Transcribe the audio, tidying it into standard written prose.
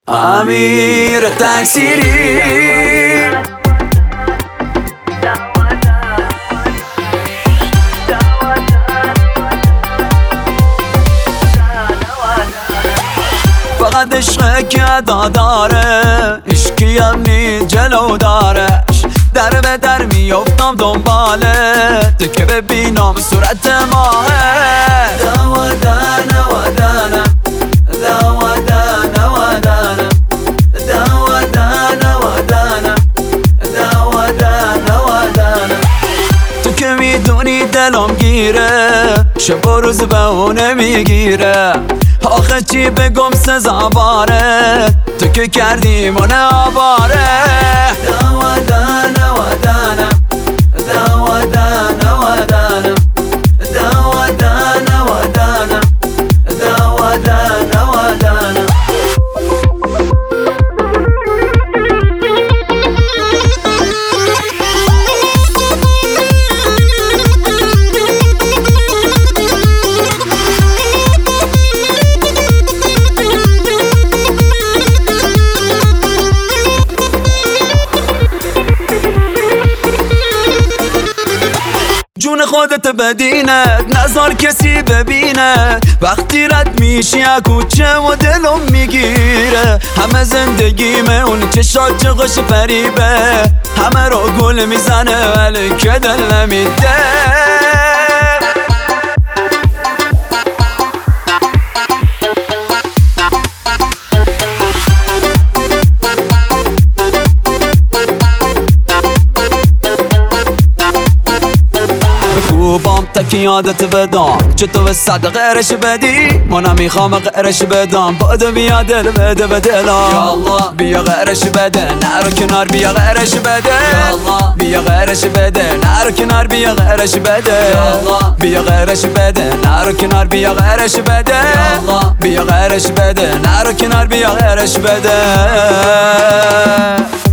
امیر تکثیری فقط عشقه که ادا داره، عشقی هم نی جلو دارش، در به در میافتم دنباله تو که ببینم صورت ماهه. دوادانه ودانه دوادانه ودانه دوادانه ودانه دوادانه ودانه تو که میدونی دلم گیره، شب و روز به اونه میگیره، آخه چی بگم سزاواره تو که کردی من آواره. دوادانه ودانه دوادانه ودانه دوادانه ودانه دوادانه ودانه جون خودت بدینه، نذار کسی ببینه، وقتی رد میشی کوچه و دلم میگیره، همه زندگیمه اون چشات چه خوش فریبه، همه رو گل میزنه ولی که دل نمیده. خوبم تکی یادت بدم چطور صد غیرش بدی، منم میخوام غیرش بدم، باده بیا دل بده به دلم. یالله بیا غیرش بده نرو کنار، بیا غیرش بده یالله بیا غیرش بده نرو کنار، بیا غیرش بده یالله بیا غیرش بده نرو کنار، بیا غیرش بده یالله بیا غیرش بده نرو کنار، بیا غیرش بده.